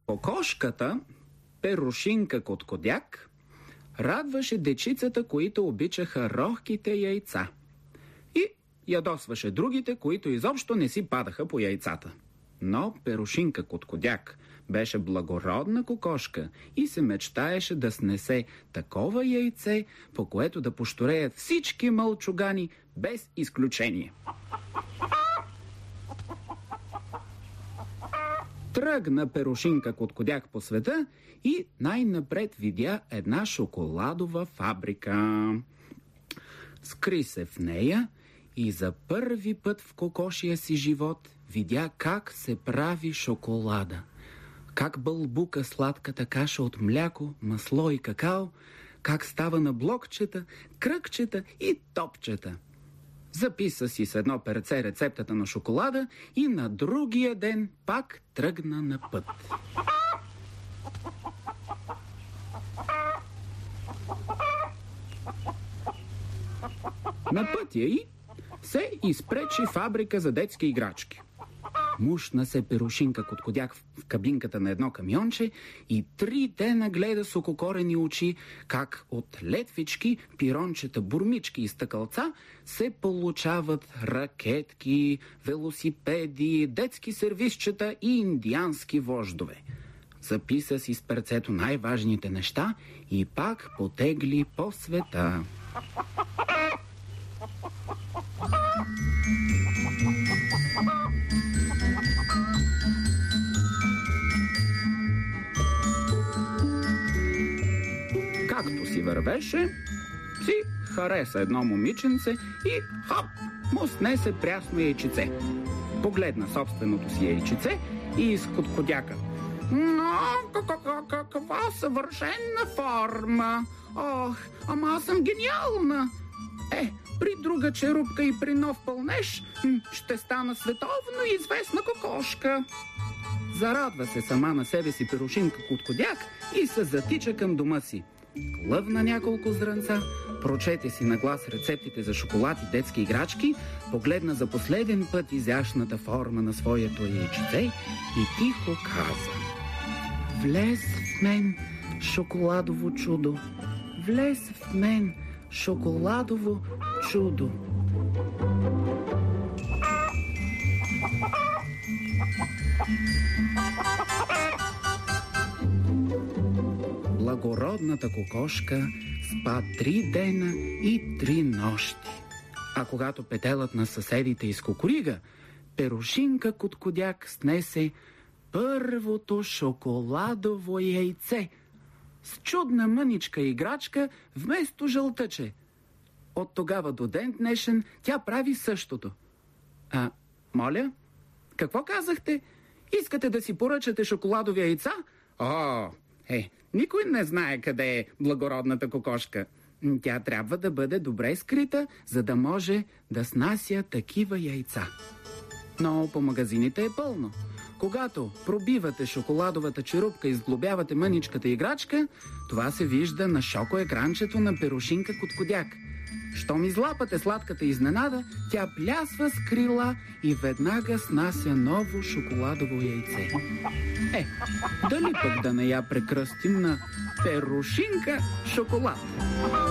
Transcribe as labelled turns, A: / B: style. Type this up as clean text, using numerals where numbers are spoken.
A: Кокошката, Перушинка Коткодяк, радваше дечицата, които обичаха рохките яйца. И ядосваше другите, които изобщо не си падаха по яйцата. Но Перушинка Коткодяк беше благородна кокошка и се мечтаеше да снесе такова яйце, по което да пощуреят всички мълчугани без изключение. Тръгна Перушинка Коткодяк по света и най-напред видя една шоколадова фабрика. Скри се в нея и за първи път в кокошия си живот видя как се прави шоколада. Как бълбука сладката каша от мляко, масло и какао, как става на блокчета, кръгчета и топчета. Записа си с едно перце рецептата на шоколада и на другия ден пак тръгна на път. На пътя й се изпречи фабрика за детски играчки. Мушна се Перушинка Коткодяк в кабинката на едно камионче и 3 дена гледа с ококорени очи как от летвички, пирончета, бурмички и стъкълца се получават ракетки, велосипеди, детски сервизчета и индиански вождове. Записа си с перцето най-важните неща и пак потегли по света. Както си вървеше, си хареса едно момиченце и хоп, му снесе прясно яйчице. Погледна собственото си яйчице и изкоткодяка. Но, каква съвършена форма! Ох, ама аз съм гениална! При друга черупка и при нов пълнеж ще стана световно известна кокошка. Зарадва се сама на себе си Перушинка Коткодяк и се затича към дома си. Лъвна няколко зранца, прочете си на глас рецептите за шоколад и детски играчки, погледна за последен път изящната форма на своето яйчице и тихо каза: влез в мен, шоколадово чудо, влез в мен, шоколадово чудо. Благородната кокошка спа 3 дена и 3 нощи. А когато петелът на съседите изкукурига, Перушинка Коткодяк снесе първото шоколадово яйце с чудна мъничка играчка вместо жълтъче. От тогава до ден днешен тя прави същото. Моля? Какво казахте? Искате да си поръчате шоколадови яйца? Никой не знае къде е благородната кокошка. Тя трябва да бъде добре скрита, за да може да снася такива яйца. Но по магазините е пълно. Когато пробивате шоколадовата черупка и сглобявате мъничката играчка, това се вижда на шокоекранчето на Перушинка Коткодяк. Щом излапате сладката изненада, тя плясва с крила и веднага снася ново шоколадово яйце. Дали пък да не я прекръстим на Перушинка Шоколад?